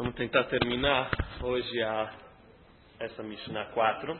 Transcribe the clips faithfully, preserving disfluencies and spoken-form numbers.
Vamos tentar terminar hoje a, essa Mishnah quatro.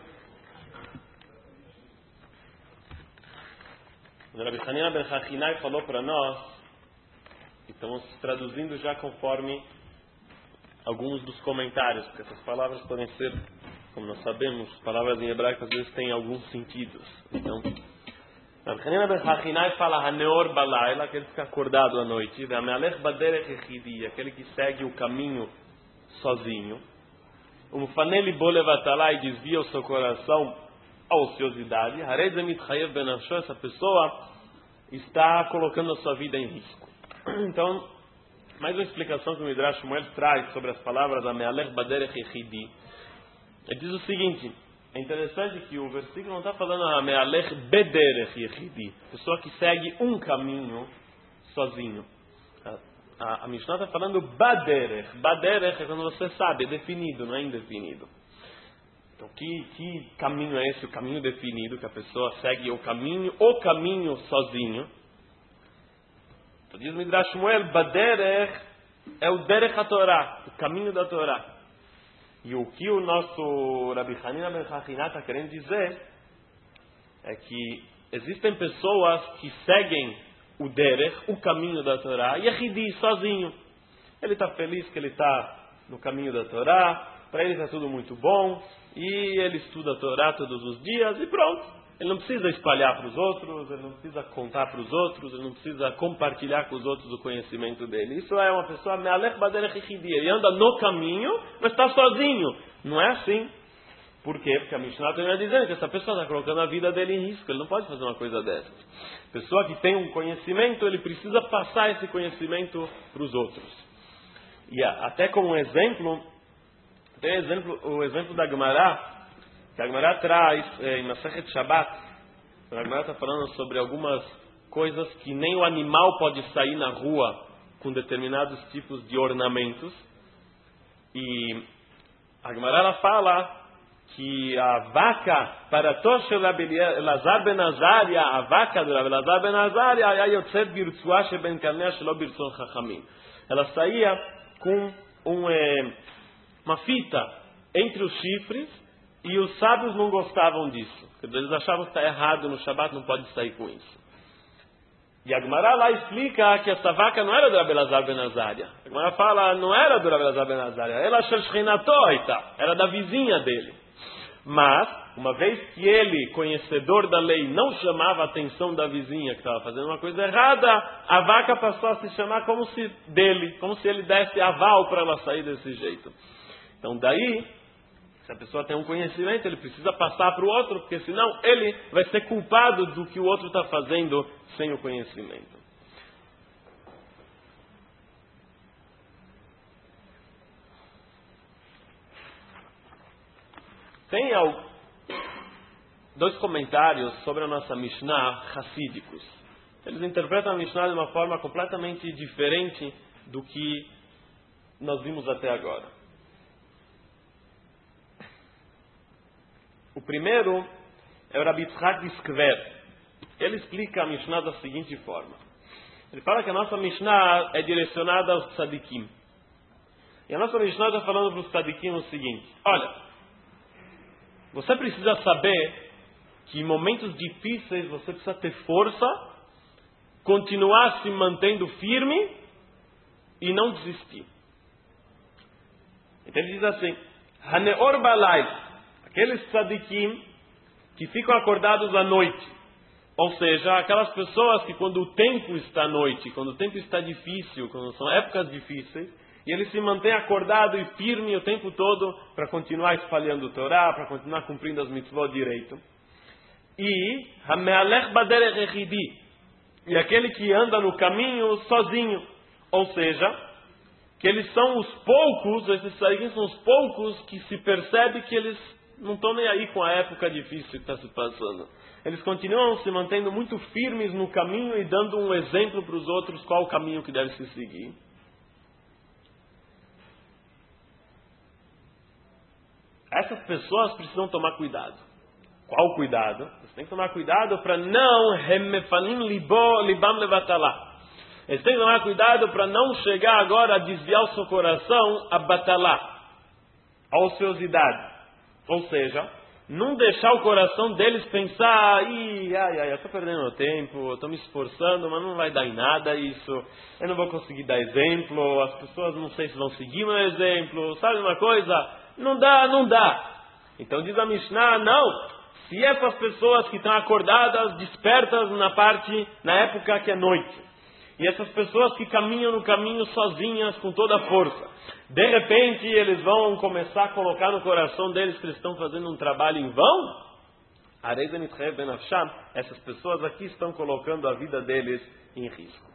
O Rabbi Hanina ben Hachinai falou para nós, e estamos traduzindo já conforme alguns dos comentários, porque essas palavras podem ser, como nós sabemos, palavras em hebraico às vezes têm alguns sentidos. Então, Rabbi Hanina ben Hachinai fala Haneor Balayla, aquele que fica acordado à noite, Ve'amealech baderech echidi, aquele que segue o caminho sozinho, o Mufaneli bolevatalá, e desvia o seu coração à ociosidade, Harei zemitchayev benafsho, essa pessoa está colocando a sua vida em risco. Então, mais uma explicação que o Midrash Shmuel traz sobre as palavras Amealech baderech echidi. Ele diz o seguinte: é interessante que o versículo não está falando Amealech bederech echidi, pessoa que segue um caminho sozinho. A, a Mishnah está falando baderech. Baderech é quando você sabe, é definido, não é indefinido. Então, que, que caminho é esse? O caminho definido, que a pessoa segue o caminho, o caminho sozinho. Então, diz o Midrash Shmuel, baderech é o derech HaTorah, o caminho da Torá. E o que o nosso Rabbi Hanina ben Hachinai está querendo dizer é que existem pessoas que seguem o derech, o caminho da Torá, e Yehidi, sozinho. Ele está feliz que ele está no caminho da Torá, para ele está tudo muito bom, e ele estuda a Torá todos os dias, e pronto. Ele não precisa espalhar para os outros, ele não precisa contar para os outros, ele não precisa compartilhar com os outros o conhecimento dele. Isso é uma pessoa, Me'alech baderech echidi, ele anda no caminho, mas está sozinho. Não é assim. Por quê? Porque a Mishnah está dizendo que essa pessoa está colocando a vida dele em risco. Ele não pode fazer uma coisa dessas. Pessoa que tem um conhecimento, ele precisa passar esse conhecimento para os outros. E até como um exemplo, tem exemplo, o exemplo da Gemara, que a Gemara traz é, em Masechet Shabbat. A Gemara está falando sobre algumas coisas que nem o animal pode sair na rua com determinados tipos de ornamentos. E a Gemara ela fala que a vaca para Toshel Elazar ben Azaria, a vaca do Elazar ben Azaria, ela saía com um, é, uma fita entre os chifres, e os sábios não gostavam disso. Eles achavam que está errado no Shabat, não pode sair com isso. E a Gemara lá explica que essa vaca não era do Elazar ben Azaria. A Gemara fala, não era do Elazar ben Azaria, ela era da vizinha dele. Mas, uma vez que ele, conhecedor da lei, não chamava a atenção da vizinha que estava fazendo uma coisa errada, a vaca passou a se chamar como se dele, como se ele desse aval para ela sair desse jeito. Então daí, se a pessoa tem um conhecimento, ele precisa passar para o outro, porque senão ele vai ser culpado do que o outro está fazendo sem o conhecimento. Tem dois comentários sobre a nossa Mishnah hassídicos. Eles interpretam a Mishnah de uma forma completamente diferente do que nós vimos até agora. O primeiro é o Rabbi Yitzhak de Skver. Ele explica a Mishnah da seguinte forma. Ele fala que a nossa Mishnah é direcionada aos tzadikim. E a nossa Mishnah está falando para os tzadikim o seguinte: olha, você precisa saber que em momentos difíceis você precisa ter força, continuar se mantendo firme e não desistir. Então ele diz assim: Haneor Balai, aqueles tzadikim que ficam acordados à noite, ou seja, aquelas pessoas que quando o tempo está à noite, quando o tempo está difícil, quando são épocas difíceis, e ele se mantém acordado e firme o tempo todo para continuar espalhando o Torá, para continuar cumprindo as mitzvot direito. E Hamealech baderech echidi, e aquele que anda no caminho sozinho, ou seja, que eles são os poucos, esses tzadikim são os poucos que se percebe que eles não estão nem aí com a época difícil que está se passando. Eles continuam se mantendo muito firmes no caminho e dando um exemplo para os outros qual o caminho que deve se seguir. Essas pessoas precisam tomar cuidado. Qual cuidado? Você tem que tomar cuidado para não remefanim libam levatalá, Eles têm que tomar cuidado para não chegar agora a desviar o seu coração a batalá, a ociosidade. Ou seja, não deixar o coração deles pensar, ai, ai, ai, eu estou perdendo meu tempo, eu estou me esforçando, mas não vai dar em nada isso, eu não vou conseguir dar exemplo, as pessoas não sei se vão seguir meu exemplo, sabe uma coisa? Não dá, não dá. Então diz a Mishnah, não, se é para as pessoas que estão acordadas, despertas na parte, na época que é noite, e essas pessoas que caminham no caminho sozinhas, com toda a força, de repente eles vão começar a colocar no coração deles que eles estão fazendo um trabalho em vão? Essas pessoas aqui estão colocando a vida deles em risco.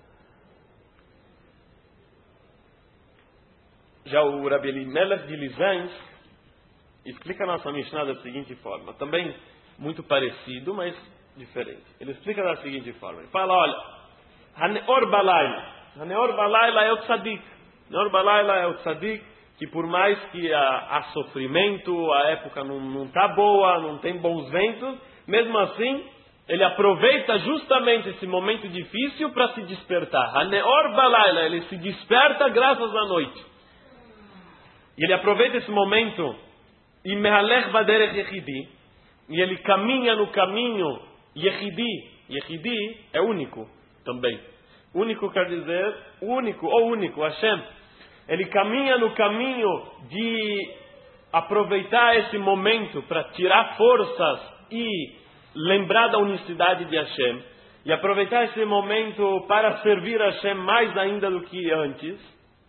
Já o Rabi Elimelech de Lisães explica a nossa Mishnah da seguinte forma, também muito parecido, mas diferente. Ele explica da seguinte forma, ele fala, olha, Haneor Balayla, Haneor Balayla é o tzadik, Haneor Balayla é o tzadik, que por mais que há sofrimento, a época não está boa, não tem bons ventos, mesmo assim, ele aproveita justamente esse momento difícil para se despertar. Haneor Balayla, ele se desperta graças à noite. E ele aproveita esse momento, e Mehalech Baderech Yechidi, e ele caminha no caminho Yechidi. Yechidi é único também. Único quer dizer único, ou único, Hashem. Ele caminha no caminho de aproveitar esse momento para tirar forças e lembrar da unicidade de Hashem. E aproveitar esse momento para servir a Hashem mais ainda do que antes.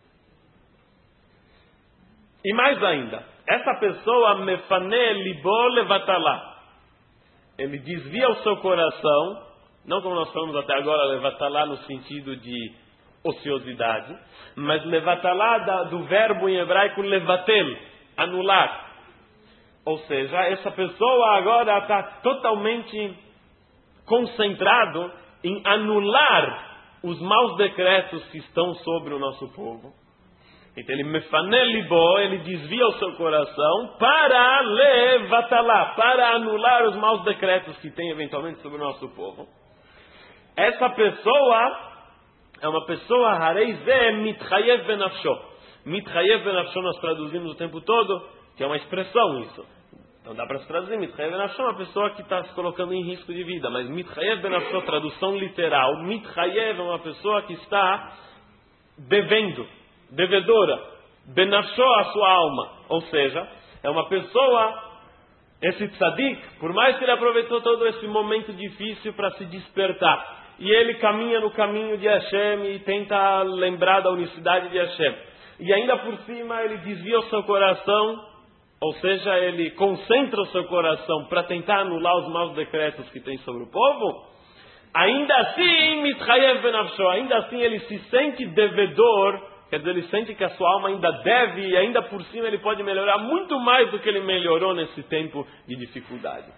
E mais ainda, essa pessoa mefane libo levatalá. Ele desvia o seu coração, não como nós falamos até agora, levatalá no sentido de ociosidade, mas levatalá do verbo em hebraico levatel, anular. Ou seja, essa pessoa agora está totalmente concentrado em anular os maus decretos que estão sobre o nosso povo. Então ele mefanelibo, ele desvia o seu coração para levatalá, para anular os maus decretos que tem eventualmente sobre o nosso povo. Essa pessoa é uma pessoa hareizé mitchayev benafsho. Mitchayev benafsho nós traduzimos o tempo todo, que é uma expressão isso. Então dá para se traduzir, mitchayev benafsho é uma pessoa que está se colocando em risco de vida, mas mitchayev benafsho, tradução literal, mitchayev é uma pessoa que está devendo, devedora, benafsho a sua alma, ou seja, é uma pessoa, esse tzadik, por mais que ele aproveitou todo esse momento difícil para se despertar, e ele caminha no caminho de Hashem e tenta lembrar da unicidade de Hashem, e ainda por cima ele desvia o seu coração, ou seja, ele concentra o seu coração para tentar anular os maus decretos que tem sobre o povo, ainda assim, mitchayev benafsho, ainda assim ele se sente devedor. Quer dizer, ele sente que a sua alma ainda deve e ainda por cima ele pode melhorar muito mais do que ele melhorou nesse tempo de dificuldade.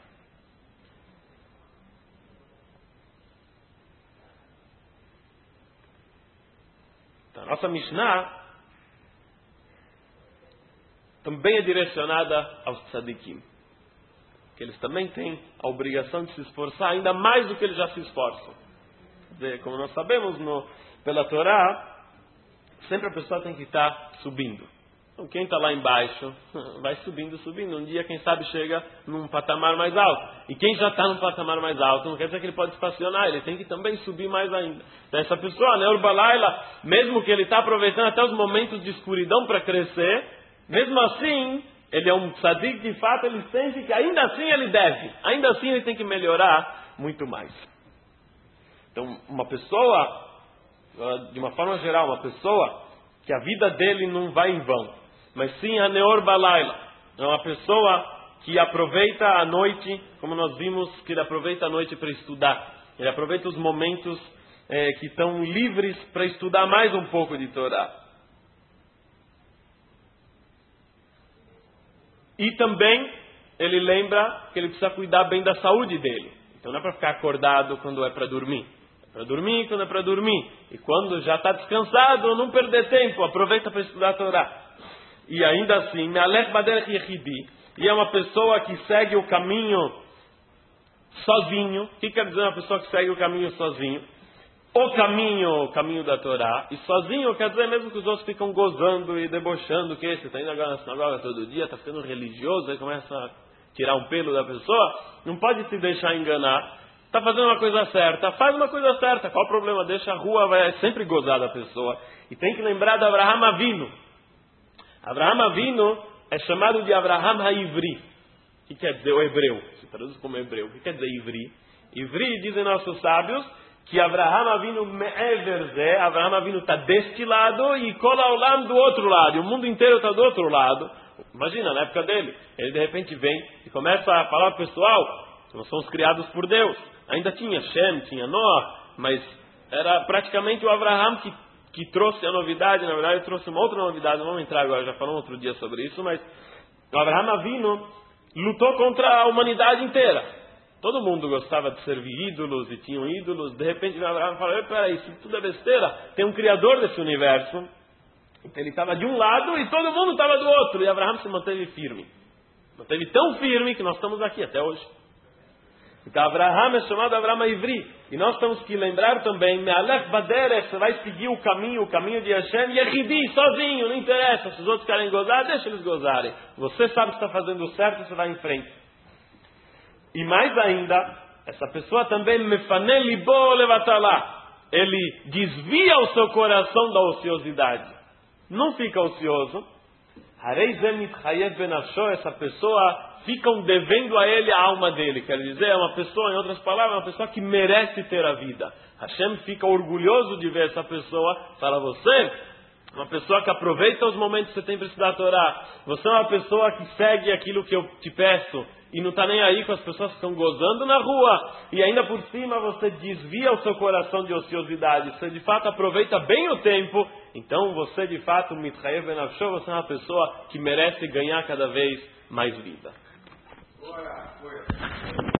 Então, a nossa Mishnah também é direcionada aos tzadikim. Que eles também têm a obrigação de se esforçar ainda mais do que eles já se esforçam. Quer dizer, como nós sabemos no, pela Torá, sempre a pessoa tem que estar subindo. Então quem está lá embaixo vai subindo, subindo. Um dia, quem sabe, chega num patamar mais alto. E quem já está num patamar mais alto, não quer dizer que ele pode estacionar, ele tem que também subir mais ainda. Então essa pessoa, né, Urbalaila, mesmo que ele está aproveitando até os momentos de escuridão para crescer, mesmo assim, ele é um tzadik de fato, ele sente que ainda assim ele deve. Ainda assim ele tem que melhorar muito mais. Então uma pessoa, de uma forma geral, uma pessoa que a vida dele não vai em vão, mas sim a Neor Balayla, é uma pessoa que aproveita a noite, como nós vimos, que ele aproveita a noite para estudar, ele aproveita os momentos é, que estão livres para estudar mais um pouco de Torá. E também ele lembra que ele precisa cuidar bem da saúde dele, então não é para ficar acordado quando é para dormir. Para dormir, quando é para dormir. E quando já está descansado, não perder tempo. Aproveita para estudar a Torá. E ainda assim, Mehalech Baderech Yechidi. E é uma pessoa que segue o caminho sozinho. O que quer dizer uma pessoa que segue o caminho sozinho? o caminho, o caminho da Torá, e sozinho quer dizer mesmo que os outros ficam gozando e debochando, que você está indo agora na sinagoga todo dia, está ficando religioso, aí começa a tirar um pelo da pessoa, não pode se deixar enganar, está fazendo uma coisa certa, faz uma coisa certa, qual o problema? Deixa a rua, vai sempre gozar da pessoa. E tem que lembrar de Abraham Avinu. Abraham Avinu é chamado de Abraham HaIvri. O que quer dizer o hebreu? Se traduz como hebreu. O que quer dizer Ivri? Ivri, dizem nossos sábios, que Abraham Avinu me'ever ze, Abraham Avinu está deste lado e Kol Haolam do outro lado, e o mundo inteiro está do outro lado. Imagina, na época dele, ele de repente vem e começa a falar para o pessoal, nós somos criados por Deus. Ainda tinha Shem, tinha Noah, mas era praticamente o Abraham que, que trouxe a novidade. Na verdade, ele trouxe uma outra novidade, não vamos entrar agora, já falamos outro dia sobre isso, mas o Abraham Avinu lutou contra a humanidade inteira. Todo mundo gostava de servir ídolos e tinham ídolos. De repente o Abraham falou, peraí, isso tudo é besteira. Tem um criador desse universo. Então ele estava de um lado e todo mundo estava do outro. E Abraham se manteve firme. Manteve tão firme que nós estamos aqui até hoje. Então Abraham é chamado Abraham Ivri. E nós temos que lembrar também, Me'alef Baderech, você vai seguir o caminho, o caminho de Hashem, Yehidi, sozinho, não interessa. Se os outros querem gozar, deixa eles gozarem. Você sabe que está fazendo certo, você vai em frente. E mais ainda, essa pessoa também mefane libo levatalá. Ele desvia o seu coração da ociosidade. Não fica ocioso. Essa pessoa ficam devendo a ele a alma dele. Quer dizer, é uma pessoa, em outras palavras, uma pessoa que merece ter a vida. Hashem fica orgulhoso de ver essa pessoa. Para você, uma pessoa que aproveita os momentos que você tem para estudar a Torá. Você é uma pessoa que segue aquilo que eu te peço. E não está nem aí com as pessoas que estão gozando na rua. E ainda por cima você desvia o seu coração de ociosidade. Você de fato aproveita bem o tempo. Então você de fato, mitchayev benafsho, você é uma pessoa que merece ganhar cada vez mais vida.